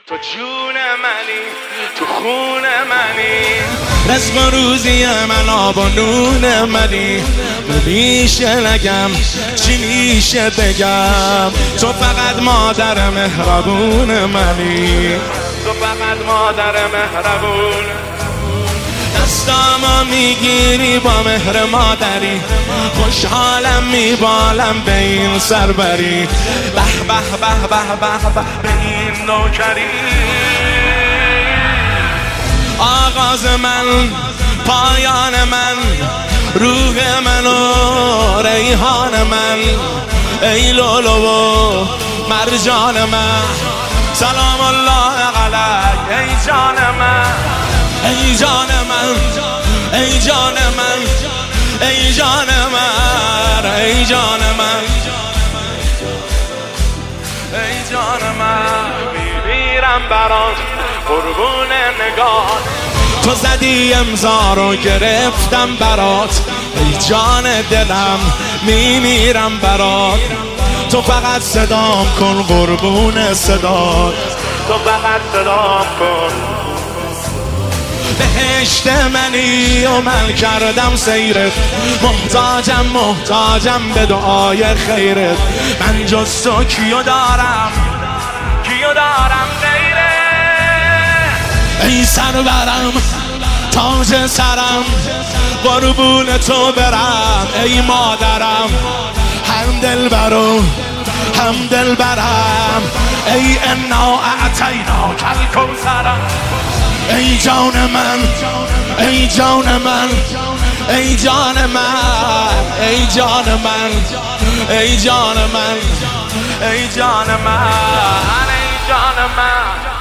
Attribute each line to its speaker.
Speaker 1: تو جون منی، تو خون منی، رزق و روزی من، آب و نون منی. میشه نگم چی میشه بگم، تو فقط مادر مهربون منی، تو فقط مادر مهربون. دستامو میگیری با مهر مادری، خوشحالم میبالم به این سربری. به به به به به به به این نوکری. آغاز من، پایان من، روح من و ریحان من، ای لولو و مرجان من. سلام الله علیک ای جان من، ای جان من، ای جان من، ای جان من، ای جان من، ای جان من. میمیرم برات قربون نگاه، تو زدی امضا رو گرفتم برات. ای جان دلم میمیرم برات، تو فقط صدام کن قربون صدات، تو فقط صدام کن. بهشت منی و من کردم سیرت، محتاجم محتاجم به دعای خیرت. من جز تو کیو دارم، کیو دارم غیره. ای سرورم، تاج سرم، قربون تو برم. ای مادرم، هم دلبرو هم دلبرم. ای انا اعطینا کالکوثرم. ای جان من، ای جان من، ای جان من، ای جان من، ای جان من، ای جان من، ای جان من.